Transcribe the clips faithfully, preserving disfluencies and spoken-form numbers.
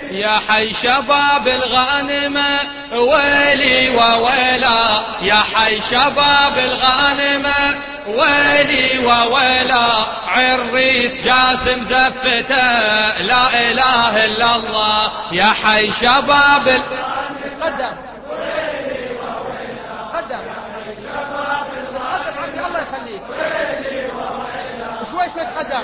يا حي شباب الغانمة ويلي وويلا، يا حي شباب الغانمة ويلي وويلا، عريس جاسم زفته لا إله إلا الله، يا حي شباب الغانمة قدم ويلي وويلا، قدم قدم الله يخليك ويلي وويلا، شوي شوي قدم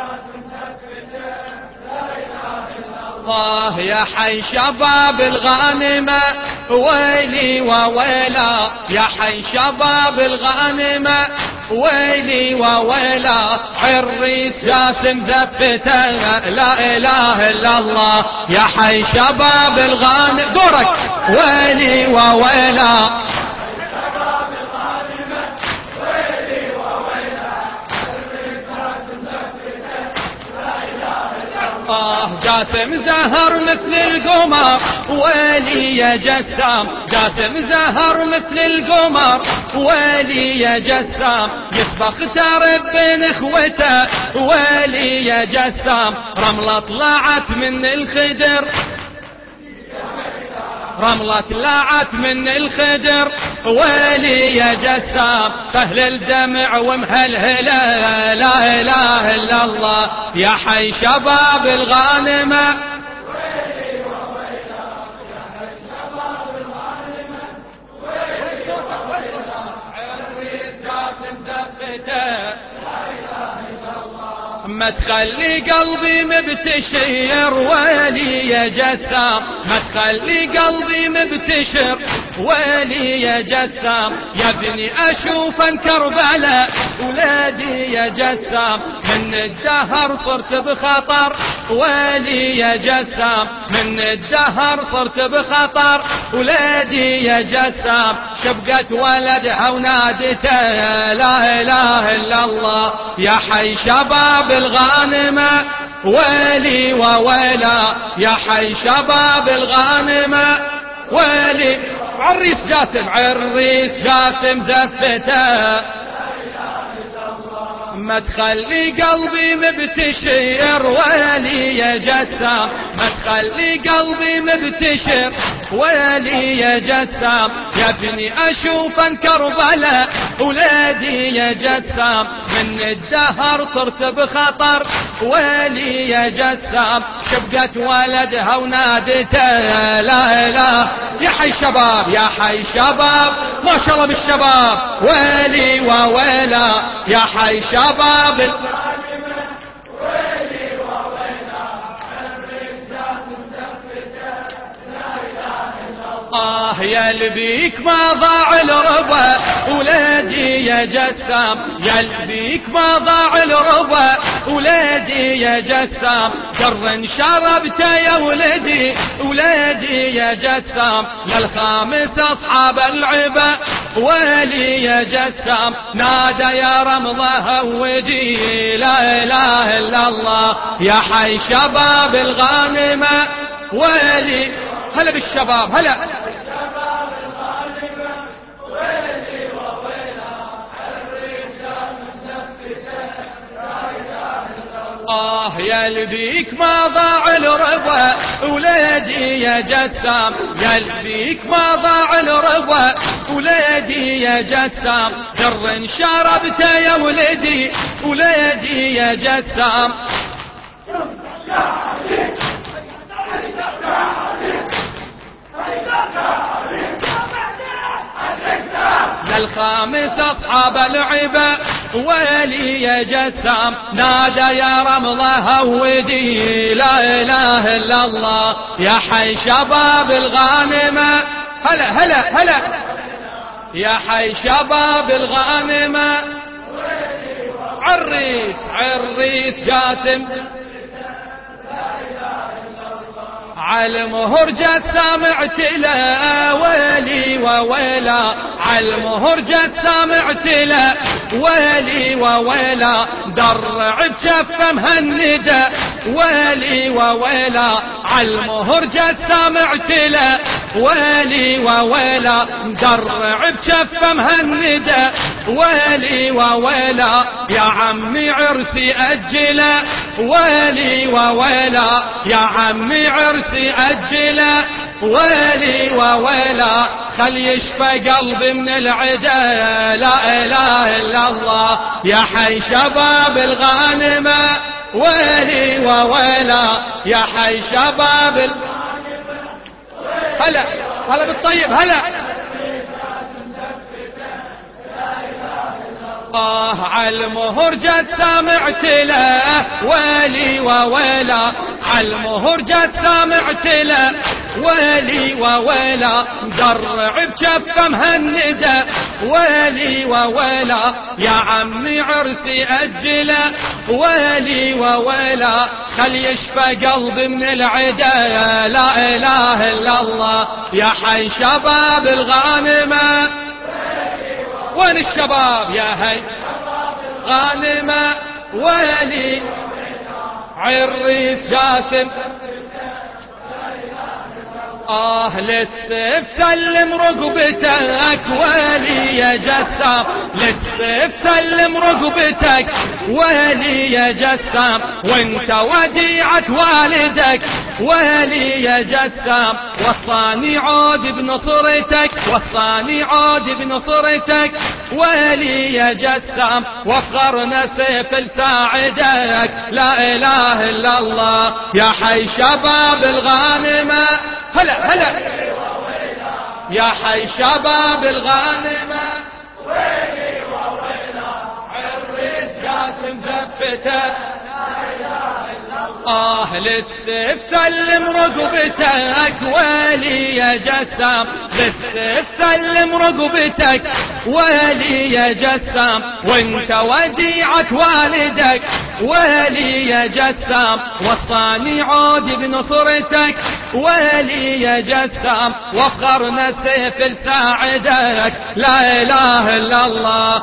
الله، يا حي شباب الغانمة ويلي وويلا، يا حي شباب الغانمة ويلي وويلا، عريس جاسم زفته لا إله إلا الله، يا حي شباب الغانمة دورك ويلي وويلا، آه جاسم زهر مثل القمر ويلي يا جسام، جاسم زهر مثل القمر ويلي يا جسام، يسبخ ترب بين اخوته ويلي يا جسام، رملة طلعت من الخدر، رملة طلعت من الخدر ويلي يا جسام، فهل الدمع ومهلهله لا إله إلا الله، يا حي شباب الغانمة ويلي وويلا، يا حي شباب الغانمة ويلي وويلا، عريس جاسم زفته ما تخلي قلبي مبتشر ويلي يا جسام، ما تخلي قلبي مبتشر ويلي يا جسام، يا ابني اشوف كربلاء ولادي يا جسام، من الدهر صرت بخطر ويلي يا جسام، من الدهر صرت بخطر ولادي يا جسام، شبقت ولدها ونادته لا إله إلا الله، يا حي شباب الغانمة ويلي وويلا، يا حي شباب الغانمة ويلي، عريس جاسم عريس جاسم زفته ما تخلي قلبي مبتشر ويلي يا جسام، ما تخلي قلبي مبتشر ويلي يا جسام، يا ابني اشوف كربلاء ولادي يا جسام، من الدهر صرت بخطر ويلي يا جسام، شبقت ولدها ونادته لا إله، يا حي شباب يا حي شباب ما شاء الله بالشباب ويلي وويلا، يا حي شباب الغانمة ويلي وويلا، عريس جاسم زفته لا إله إلا الله، يا لبيك ما ضاع الربا ولادي يا جسام، يا لبيك ما ضاع الربا ولادي يا جسام، در شربته يا ولدي ولادي يا جسام، للخامس اصحاب العبا ويلي يا جسام، نادى يا رمضة هودي لا إله إلا الله، يا حي شباب الغانمة ويلي، هلا بالشباب هلا آه يا لبيك ما ضاع الربا ولادي يا جسام، يا لبيك ما ضاع الربا ولادي يا جسام، در شربته يا ولدي ولادي يا جسام، للخامس اصحاب العبا ويلي يا جسام، نادى يا رمضة هودي لا إله إلا الله، يا حي شباب الغانمة هلا هلا هلا، يا حي شباب الغانمة عريس عريس جاسم عالمهر جسام اعتلى ويلي وويلا، عالمهر جسام اعتلى ويلي وويلا، درع بجفه مهندة ويلي وويلا عالمهر جثام اعتلى ويلي وويلا درع بجفه مهندة ويلي وويلا يا عمي عرسي أجلا ويلي وويلا يا عمي عرسي أجلا ويلي وويلا خل يشفى قلبي من العدا لا إله إلا الله يا حي شباب الغانمة ويلي وويلا يا حي شباب الغانمة هلا هلا بالطيب هلا آه عالمهر جثام اعتلى ويلي وويلا عالمهر جثام اعتلى ويلي وويلا درع بجفه مهندة ويلي وويلا يا عمي عرسي أجلا ويلي وويلا خل يشفى قلبي من العدا لا إله إلا الله يا حي شباب الغانمة وين الشباب يا هي غانمة ويلي عريس جاثم آه للسيف سلم رقبتك ويلي يا جثام للسيف سلم رقبتك ويلي يا جثام وانت وديعة والدك ويلي يا جثام وصاني عود بنصرتك وصاني عود بنصرتك ويلي يا جثام وفخرنا سيف لساعدك لا إله إلا الله يا حي شباب الغانمة هلا هلا يا حي شباب الغانمة ويلي وويلا عريس جاسم زفته آه للسيف سلم رقبتك ويلي يا جثام للسيف سلم رقبتك ويلي يا جثام وانت وديعة والدك ويلي يا جثام وصاني عود بنصرتك ويلي يا جثام وفخرنا سيف لساعدك لا إله إلا الله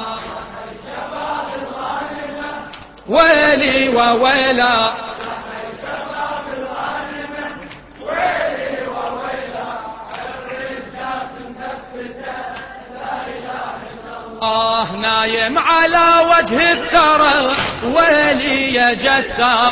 ويلي وويلا آه نايم على وجه الثرى ويلي يا جثام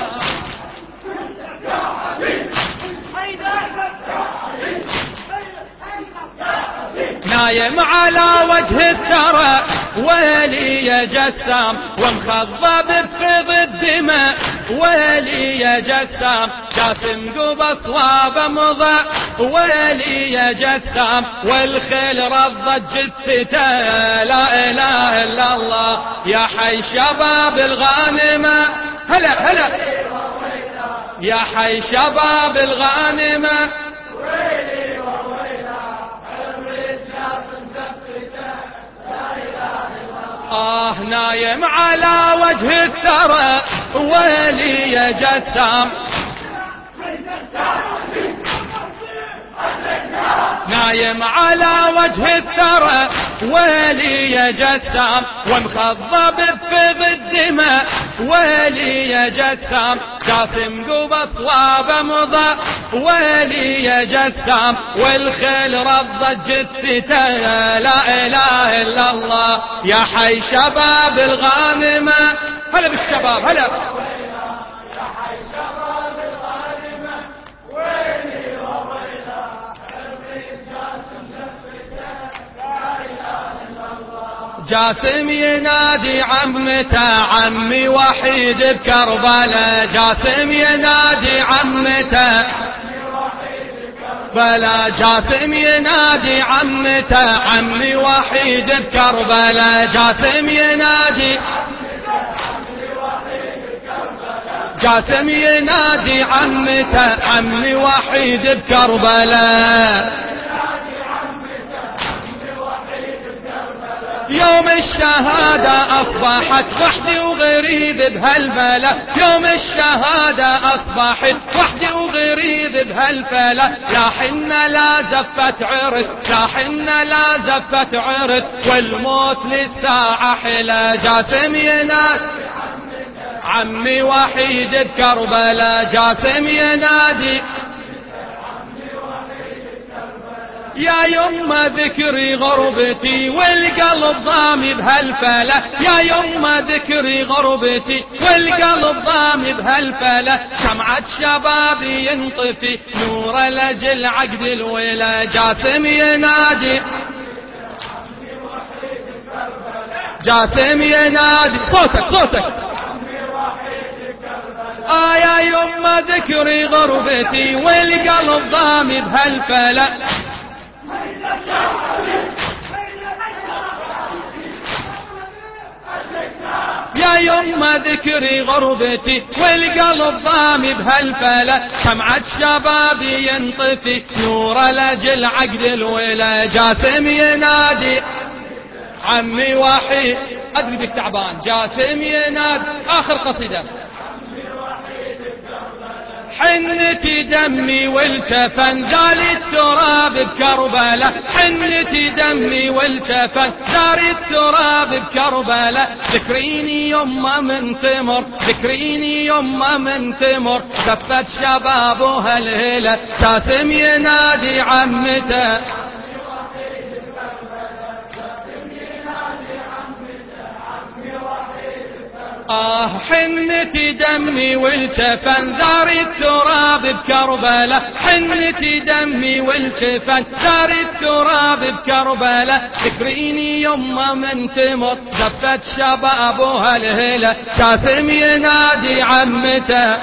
نايم على وجه الثرى ويلي يا جثام ومخضب بفيض الدماء ويلي يا جثام جاسم قب صواب مضى ويلي يا جثام والخيل رضت جثته لا إله إلا الله يا حي شباب الغانمة هلا هلا يا حي شباب الغانمة آه نايم على وجه الثرى ويلي يا جثام نايم على وجه الثرى ويلي يا جثام ومخضب بفيض الدماء ويلي يا جثام جاسم قب صواب مضى ويلي يا جثام والخيل رضت جثته لا إله إلا الله يا حي شباب الغانمة هلا بالشباب هلا جاسم ينادي عمته عمي وحيد بكربلاء جاسم ينادي عمته بلا جاسم ينادي عمته عمي وحيد بكربلاء جاسم ينادي جاسم ينادي عمته عمي وحيد بكربلاء يوم الشهادة أصبحت وحدي وغريب بهالبلد يوم الشهادة أصبحت وحدي وغريب بهالبلد لا حنا لا زفت عرس لا حنا لا زفت عرس والموت للساعة حلا جاسم ينادي عمي وحيد بكربلاء جاسم ينادي يا يما ذكري غربتي والقلب ضامي بهالفلا، يا يما ذكري غربتي والقلب ضامي بهالفلا، شمعة شبابي ينطفي نور لجل عقد الولا جاسم ينادي جاسم ينادي صوتك صوتك آه يا يما ذكري غربتي والقلب ضامي بهالفلا، يا يما ذكري غربتي والقلب ضامي بهالفلا، شمعة شبابي ينطفي نور لجل عقد الولا جاسم ينادي عمي وحيد أدري بك تعبان جاسم ينادي آخر قصيدة حنتي دمي والجفن زال التراب بكربلاء، حنتي دمي والجفن زال التراب بكربلاء، ذكريني يما من تمر ذكريني يما من تمر زفت شبابها الهلة جاسم ينادي عمته آه حنتي دمي والجفن ذار التراب بكربلاء، حنتي دمي والجفن ذار التراب بكربلاء، ذكريني يما من تمر زفت شبابها الهلة جاسم ينادي عمته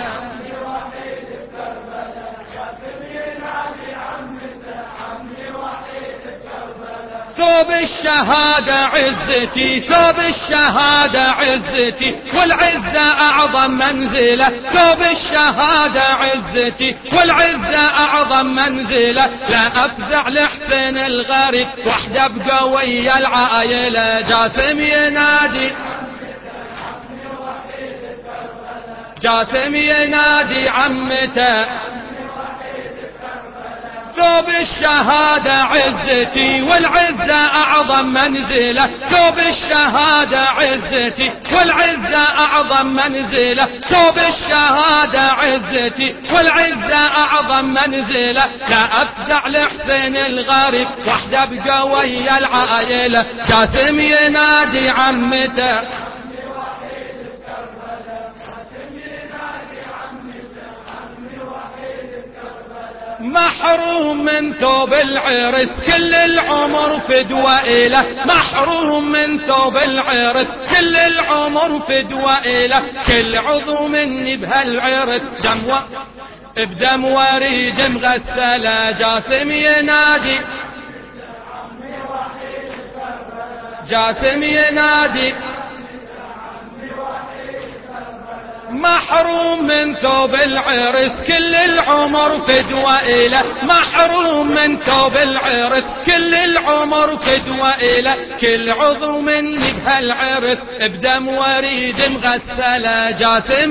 ثوب الشهادة عزتي ثوب الشهادة عزتي والعزة أعظم منزلة، ثوب الشهادة عزتي والعزة أعظم منزلة، لا أفزع لحسين الغريب وحده بقوي العائلة جاسم ينادي جاسم ينادي عمته ثوب الشهادة عزتي والعزة أعظم منزلة، ثوب الشهادة عزتي والعزة أعظم منزلة، ثوب الشهادة عزتي والعزة أعظم منزلة، لا أفزع لحسين الغريب وحده بقوي العائلة جاسم ينادي عمته محروم من ثوب العرس كل العمر فدوى إله، محروم من ثوب العرس كل العمر فدوى إله، كل عضو مني بهالعرس دم و... بدم وريد مغسلة جاسم ينادي جاسم ينادي محروم من ثوب العرس كل العمر فدوى إله، محروم من ثوب العرس كل العمر فدوى إله، كل عضو مني بهالعرس بدم وريد مغسلة جاسم